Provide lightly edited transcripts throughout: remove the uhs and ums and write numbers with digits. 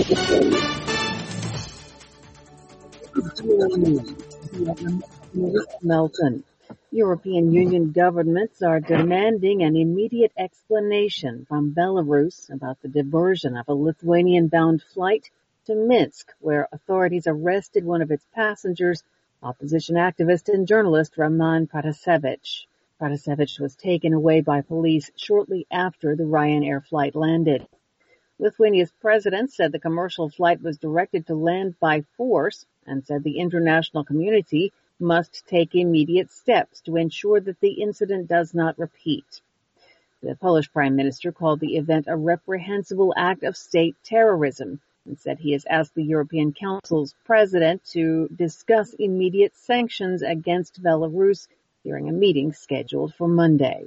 Melton. European Union governments are demanding an immediate explanation from Belarus about the diversion of a Lithuanian-bound flight to Minsk, where authorities arrested one of its passengers, opposition activist and journalist Roman Protasevich. Protasevich was taken away by police shortly after the Ryanair flight landed. Lithuania's president said the commercial flight was directed to land by force and said the international community must take immediate steps to ensure that the incident does not repeat. The Polish prime minister called the event a reprehensible act of state terrorism and said he has asked the European Council's president to discuss immediate sanctions against Belarus during a meeting scheduled for Monday.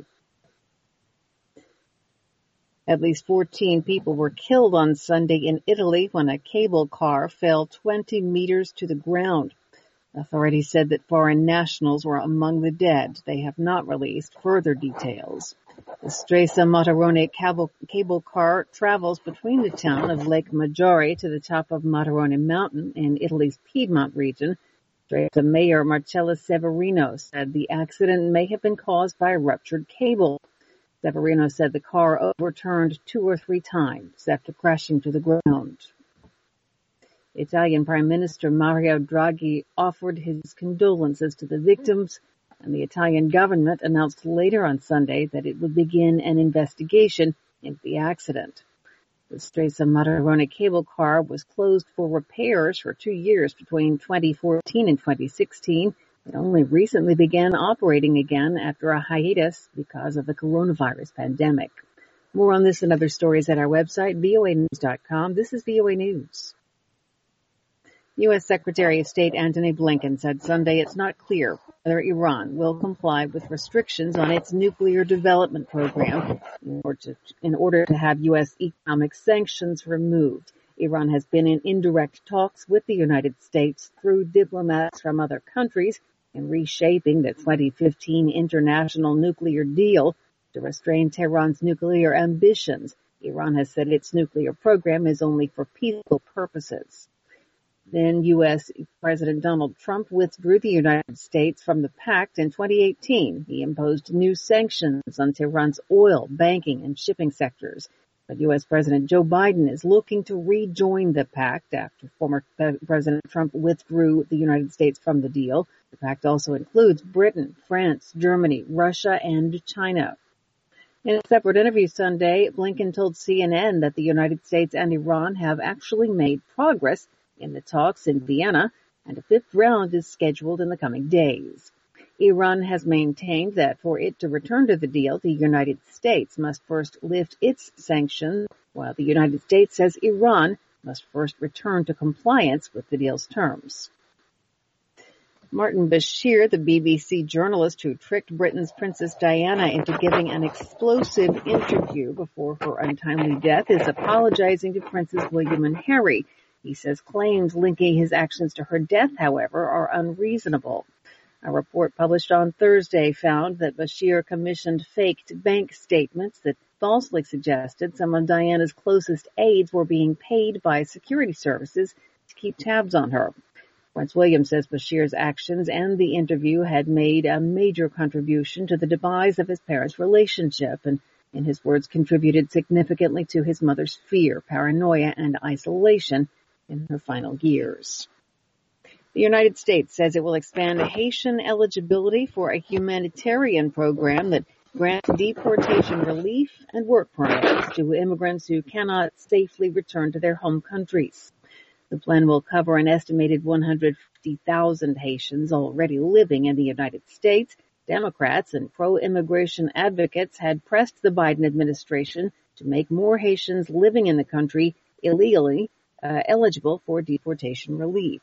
At least 14 people were killed on Sunday in Italy when a cable car fell 20 meters to the ground. Authorities said that foreign nationals were among the dead. They have not released further details. The Stresa Matarone cable car travels between the town of Lake Maggiore to the top of Matarone Mountain in Italy's Piedmont region. Stresa Mayor Marcello Severino said the accident may have been caused by a ruptured cable. Severino said the car overturned 2 or 3 times after crashing to the ground. Italian Prime Minister Mario Draghi offered his condolences to the victims, and the Italian government announced later on Sunday that it would begin an investigation into the accident. The Stresa Matarone cable car was closed for repairs for 2 years between 2014 and 2016. It only recently began operating again after a hiatus because of the coronavirus pandemic. More on this and other stories at our website, voanews.com. This is VOA News. U.S. Secretary of State Antony Blinken said Sunday it's not clear whether Iran will comply with restrictions on its nuclear development program in order to have U.S. economic sanctions removed. Iran has been in indirect talks with the United States through diplomats from other countries in reshaping the 2015 international nuclear deal to restrain Tehran's nuclear ambitions. Iran has said its nuclear program is only for peaceful purposes. Then U.S. President Donald Trump withdrew the United States from the pact in 2018. He imposed new sanctions on Tehran's oil, banking, and shipping sectors. But U.S. President Joe Biden is looking to rejoin the pact after former President Trump withdrew the United States from the deal. The pact also includes Britain, France, Germany, Russia, and China. In a separate interview Sunday, Blinken told CNN that the United States and Iran have actually made progress in the talks in Vienna, and a 5th round is scheduled in the coming days. Iran has maintained that for it to return to the deal, the United States must first lift its sanctions, while the United States says Iran must first return to compliance with the deal's terms. Martin Bashir, the BBC journalist who tricked Britain's Princess Diana into giving an explosive interview before her untimely death, is apologizing to Princes William and Harry. He says claims linking his actions to her death, however, are unreasonable. A report published on Thursday found that Bashir commissioned faked bank statements that falsely suggested some of Diana's closest aides were being paid by security services to keep tabs on her. Prince William says Bashir's actions and the interview had made a major contribution to the demise of his parents' relationship and, in his words, contributed significantly to his mother's fear, paranoia, and isolation in her final years. The United States says it will expand Haitian eligibility for a humanitarian program that grants deportation relief and work permits to immigrants who cannot safely return to their home countries. The plan will cover an estimated 150,000 Haitians already living in the United States. Democrats and pro-immigration advocates had pressed the Biden administration to make more Haitians living in the country illegally eligible for deportation relief.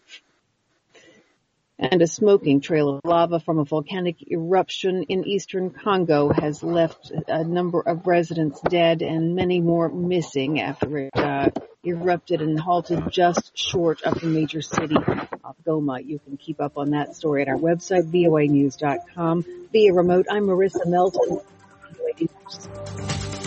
And a smoking trail of lava from a volcanic eruption in eastern Congo has left a number of residents dead and many more missing after it erupted and halted just short of the major city of Goma. You can keep up on that story at our website, voanews.com. Via remote, I'm Marissa Melton. VOA News.